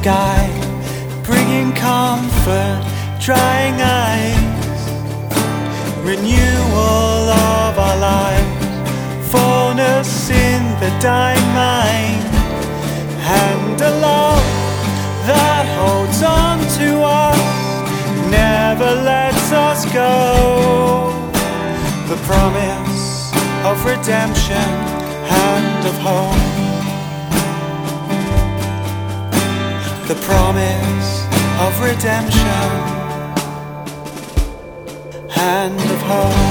sky, bringing comfort, drying eyes, renewal of our lives, fullness in the dying mind, and a love that holds on to us, never lets us go. The promise of redemption and of hope. The promise of redemption and of hope.